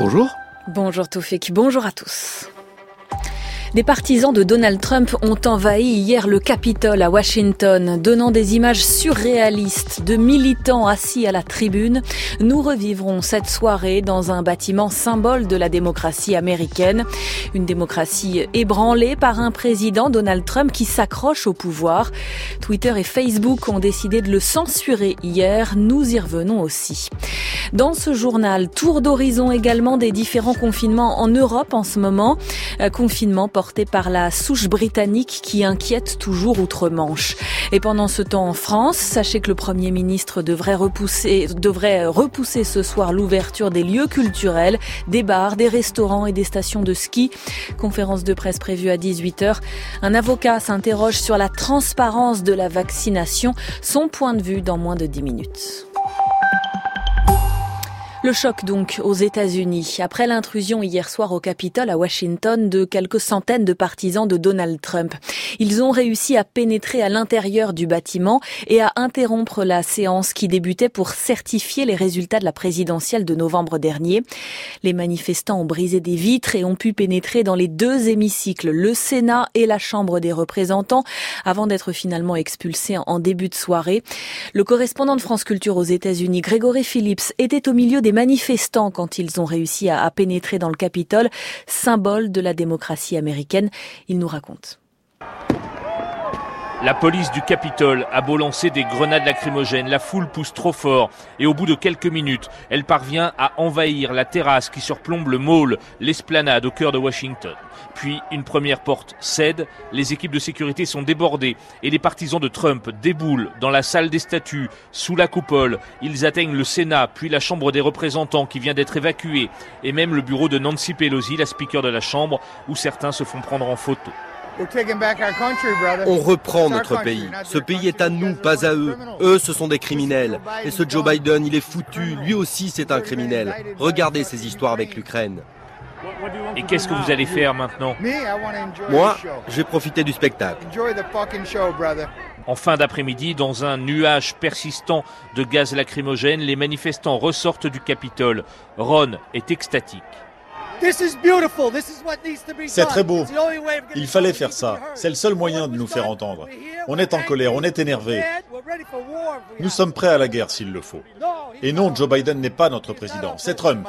Bonjour. Bonjour Toufik, bonjour à tous. Des partisans de Donald Trump ont envahi hier le Capitole à Washington, donnant des images surréalistes de militants assis à la tribune. Nous revivrons cette soirée dans un bâtiment symbole de la démocratie américaine. Une démocratie ébranlée par un président, Donald Trump, qui s'accroche au pouvoir. Twitter et Facebook ont décidé de le censurer hier. Nous y revenons aussi. Dans ce journal, tour d'horizon également des différents confinements en Europe en ce moment. Confinement porté par la souche britannique qui inquiète toujours outre-Manche. Et pendant ce temps en France, sachez que le Premier ministre devrait repousser ce soir l'ouverture des lieux culturels, des bars, des restaurants et des stations de ski. Conférence de presse prévue à 18h. Un avocat s'interroge sur la transparence de la vaccination. Son point de vue dans moins de 10 minutes. Le choc donc aux États-Unis. Après l'intrusion hier soir au Capitole à Washington de quelques centaines de partisans de Donald Trump. Ils ont réussi à pénétrer à l'intérieur du bâtiment et à interrompre la séance qui débutait pour certifier les résultats de la présidentielle de novembre dernier. Les manifestants ont brisé des vitres et ont pu pénétrer dans les deux hémicycles, le Sénat et la Chambre des représentants, avant d'être finalement expulsés en début de soirée. Le correspondant de France Culture aux États-Unis, Grégory Phillips, était au milieu des manifestants quand ils ont réussi à pénétrer dans le Capitole, symbole de la démocratie américaine. Il nous raconte. La police du Capitole a beau lancer des grenades lacrymogènes, la foule pousse trop fort et au bout de quelques minutes, elle parvient à envahir la terrasse qui surplombe le mall, l'esplanade au cœur de Washington. Puis une première porte cède, les équipes de sécurité sont débordées et les partisans de Trump déboulent dans la salle des statues, sous la coupole. Ils atteignent le Sénat, puis la Chambre des représentants qui vient d'être évacuée et même le bureau de Nancy Pelosi, la speaker de la Chambre, où certains se font prendre en photo. On reprend notre pays. Ce pays est à nous, pas à eux. Eux, ce sont des criminels. Et ce Joe Biden, il est foutu. Lui aussi, c'est un criminel. Regardez ces histoires avec l'Ukraine. Et qu'est-ce que vous allez faire maintenant ? Moi, j'ai profité du spectacle. En fin d'après-midi, dans un nuage persistant de gaz lacrymogène, les manifestants ressortent du Capitole. Ron est extatique. C'est très beau. Il fallait faire ça. C'est le seul moyen de nous faire entendre. On est en colère, on est énervé. Nous sommes prêts à la guerre s'il le faut. Et non, Joe Biden n'est pas notre président, c'est Trump.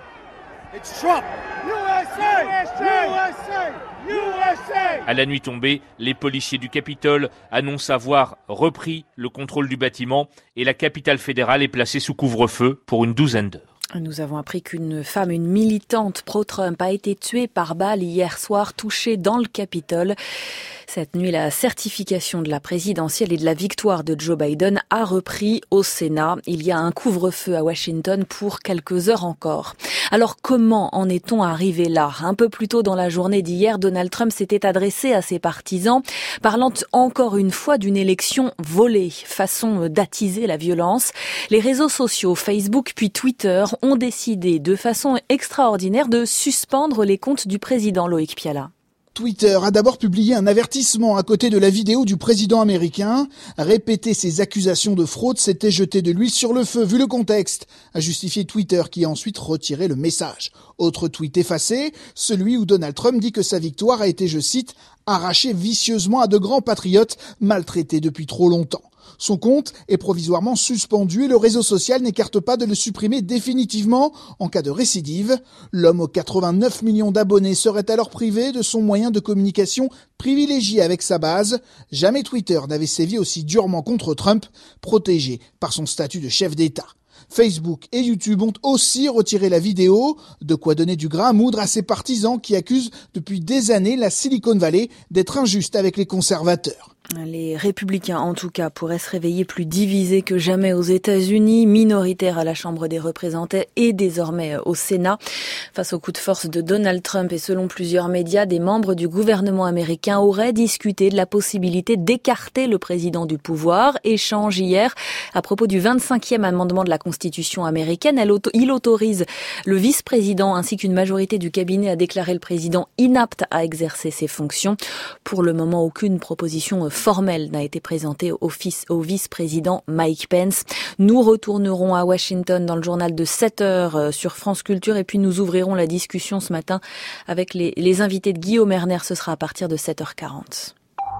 À la nuit tombée, les policiers du Capitole annoncent avoir repris le contrôle du bâtiment et la capitale fédérale est placée sous couvre-feu pour une douzaine d'heures. Nous avons appris qu'une femme, une militante pro-Trump, a été tuée par balle hier soir, touchée dans le Capitole. Cette nuit, la certification de la présidentielle et de la victoire de Joe Biden a repris au Sénat. Il y a un couvre-feu à Washington pour quelques heures encore. Alors comment en est-on arrivé là ? Un peu plus tôt dans la journée d'hier, Donald Trump s'était adressé à ses partisans, parlant encore une fois d'une élection volée, façon d'attiser la violence. Les réseaux sociaux, Facebook puis Twitter, ont décidé de façon extraordinaire de suspendre les comptes du président Loïc Piala. Twitter a d'abord publié un avertissement à côté de la vidéo du président américain. Répéter ses accusations de fraude, c'était jeter de l'huile sur le feu, vu le contexte, a justifié Twitter qui a ensuite retiré le message. Autre tweet effacé, celui où Donald Trump dit que sa victoire a été, je cite, arrachée vicieusement à de grands patriotes maltraités depuis trop longtemps. Son compte est provisoirement suspendu et le réseau social n'écarte pas de le supprimer définitivement en cas de récidive. L'homme aux 89 millions d'abonnés serait alors privé de son moyen de communication privilégié avec sa base. Jamais Twitter n'avait sévi aussi durement contre Trump, protégé par son statut de chef d'État. Facebook et YouTube ont aussi retiré la vidéo, de quoi donner du grain à moudre à ses partisans qui accusent depuis des années la Silicon Valley d'être injuste avec les conservateurs. Les républicains, en tout cas, pourraient se réveiller plus divisés que jamais aux États-Unis, minoritaires à la Chambre des représentants et désormais au Sénat. Face au coup de force de Donald Trump et selon plusieurs médias, des membres du gouvernement américain auraient discuté de la possibilité d'écarter le président du pouvoir. Échange hier à propos du 25e amendement de la Constitution américaine. Il autorise le vice-président ainsi qu'une majorité du cabinet à déclarer le président inapte à exercer ses fonctions. Pour le moment, aucune proposition formel n'a été présenté au vice-président Mike Pence. Nous retournerons à Washington dans le journal de 7h sur France Culture et puis nous ouvrirons la discussion ce matin avec les invités de Guillaume Erner. Ce sera à partir de 7h40.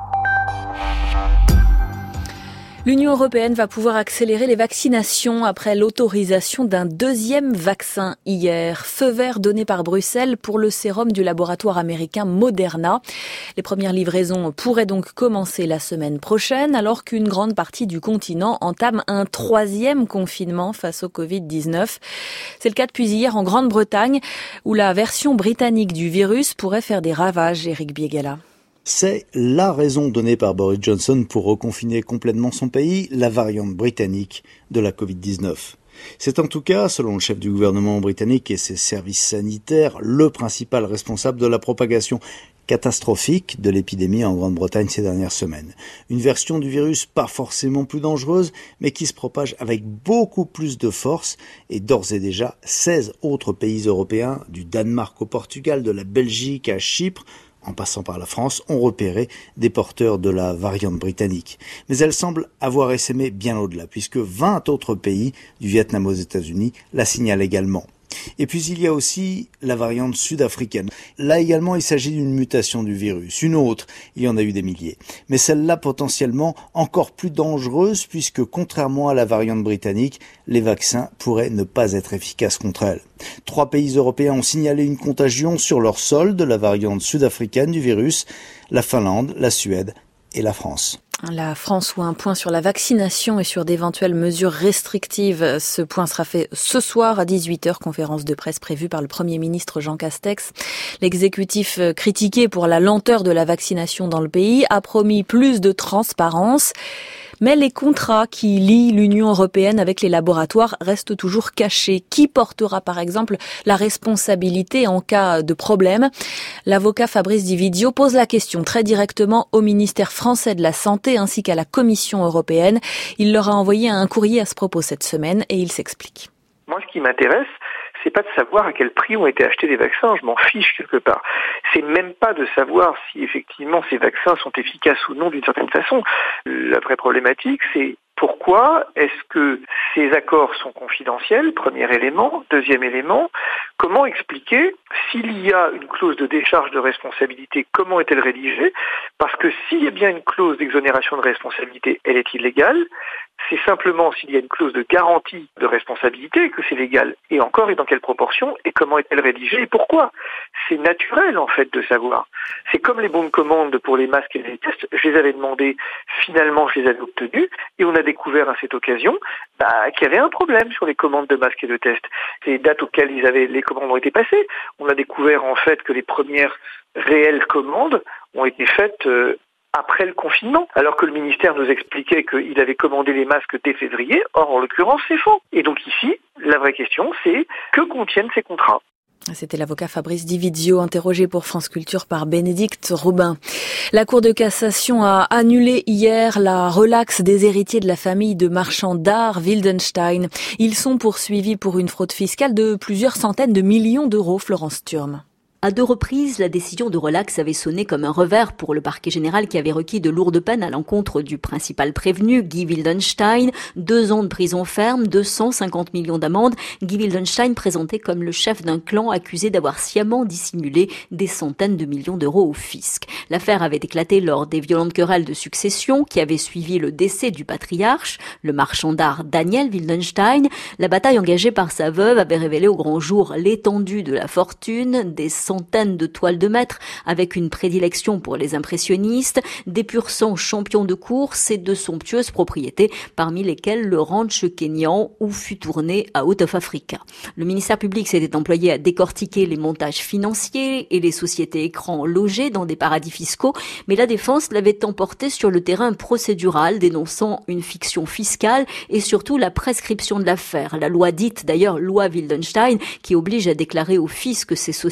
L'Union européenne va pouvoir accélérer les vaccinations après l'autorisation d'un deuxième vaccin hier. Feu vert donné par Bruxelles pour le sérum du laboratoire américain Moderna. Les premières livraisons pourraient donc commencer la semaine prochaine, alors qu'une grande partie du continent entame un troisième confinement face au Covid-19. C'est le cas depuis hier en Grande-Bretagne, où la version britannique du virus pourrait faire des ravages. Éric Biegala. C'est la raison donnée par Boris Johnson pour reconfiner complètement son pays, la variante britannique de la Covid-19. C'est en tout cas, selon le chef du gouvernement britannique et ses services sanitaires, le principal responsable de la propagation catastrophique de l'épidémie en Grande-Bretagne ces dernières semaines. Une version du virus pas forcément plus dangereuse, mais qui se propage avec beaucoup plus de force et d'ores et déjà 16 autres pays européens, du Danemark au Portugal, de la Belgique à Chypre, en passant par la France, ont repéré des porteurs de la variante britannique. Mais elle semble avoir essaimé bien au-delà, puisque 20 autres pays, du Vietnam aux États-Unis, la signalent également. Et puis il y a aussi la variante sud-africaine. Là également, il s'agit d'une mutation du virus. Une autre, il y en a eu des milliers. Mais celle-là potentiellement encore plus dangereuse, puisque contrairement à la variante britannique, les vaccins pourraient ne pas être efficaces contre elle. 3 pays européens ont signalé une contagion sur leur sol de la variante sud-africaine du virus, la Finlande, la Suède et la France. La France ou un point sur la vaccination et sur d'éventuelles mesures restrictives. Ce point sera fait ce soir à 18h, conférence de presse prévue par le Premier ministre Jean Castex. L'exécutif, critiqué pour la lenteur de la vaccination dans le pays, a promis plus de transparence. Mais les contrats qui lient l'Union européenne avec les laboratoires restent toujours cachés. Qui portera par exemple la responsabilité en cas de problème ? L'avocat Fabrice Dividio pose la question très directement au ministère français de la Santé ainsi qu'à la Commission européenne. Il leur a envoyé un courrier à ce propos cette semaine et il s'explique. Moi, ce qui m'intéresse, c'est pas de savoir à quel prix ont été achetés les vaccins, je m'en fiche quelque part. C'est même pas de savoir si effectivement ces vaccins sont efficaces ou non d'une certaine façon. La vraie problématique, c'est pourquoi est-ce que ces accords sont confidentiels, premier élément. Deuxième élément, comment expliquer s'il y a une clause de décharge de responsabilité, comment est-elle rédigée ? Parce que s'il y a bien une clause d'exonération de responsabilité, elle est illégale. C'est simplement s'il y a une clause de garantie de responsabilité que c'est légal. Et encore, et dans quelle proportion, et comment est-elle rédigée, et pourquoi ? C'est naturel, en fait, de savoir. C'est comme les bons de commande pour les masques et les tests. Je les avais demandés, finalement, je les avais obtenus, et on a découvert à cette occasion qu'il y avait un problème sur les commandes de masques et de tests. Les dates auxquelles les commandes ont été passées, on a découvert, en fait, que les premières réelles commandes ont été faites après le confinement, alors que le ministère nous expliquait qu'il avait commandé les masques dès février. Or, en l'occurrence, c'est faux. Et donc ici, la vraie question, c'est que contiennent ces contrats ? C'était l'avocat Fabrice Dividio, interrogé pour France Culture par Bénédicte Robin. La Cour de cassation a annulé hier la relaxe des héritiers de la famille de marchands d'art Wildenstein. Ils sont poursuivis pour une fraude fiscale de plusieurs centaines de millions d'euros, Florence Thurm. À 2 reprises, la décision de relax avait sonné comme un revers pour le parquet général qui avait requis de lourdes peines à l'encontre du principal prévenu, Guy Wildenstein. 2 ans de prison ferme, 250 millions d'amende. Guy Wildenstein présenté comme le chef d'un clan accusé d'avoir sciemment dissimulé des centaines de millions d'euros au fisc. L'affaire avait éclaté lors des violentes querelles de succession qui avaient suivi le décès du patriarche, le marchand d'art Daniel Wildenstein. La bataille engagée par sa veuve avait révélé au grand jour l'étendue de la fortune, des centaines de toiles de maître avec une prédilection pour les impressionnistes, des pur sang champions de course et de somptueuses propriétés, parmi lesquelles le ranch kényan où fut tourné à Out of Africa. Le ministère public s'était employé à décortiquer les montages financiers et les sociétés écrans logées dans des paradis fiscaux, mais la défense l'avait emporté sur le terrain procédural, dénonçant une fiction fiscale et surtout la prescription de l'affaire. La loi dite d'ailleurs loi Wildenstein, qui oblige à déclarer au fisc ces sociétés,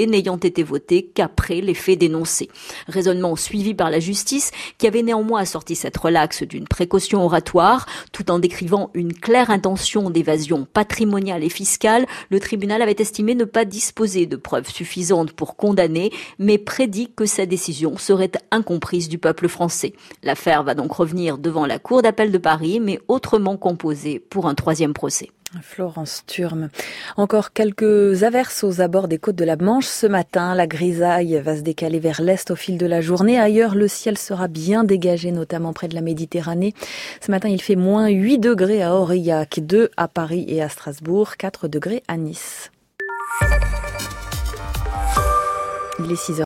n'ayant été voté qu'après les faits dénoncés. Raisonnement suivi par la justice qui avait néanmoins assorti cette relaxe d'une précaution oratoire tout en décrivant une claire intention d'évasion patrimoniale et fiscale. Le tribunal avait estimé ne pas disposer de preuves suffisantes pour condamner, mais prédit que sa décision serait incomprise du peuple français. L'affaire va donc revenir devant la Cour d'appel de Paris, mais autrement composée pour un 3e procès. Florence Thurme. Encore quelques averses aux abords des côtes de la Manche ce matin. La grisaille va se décaler vers l'est au fil de la journée. Ailleurs, le ciel sera bien dégagé, notamment près de la Méditerranée. Ce matin, il fait moins 8 degrés à Aurillac, 2 à Paris et à Strasbourg, 4 degrés à Nice. Il est 6h.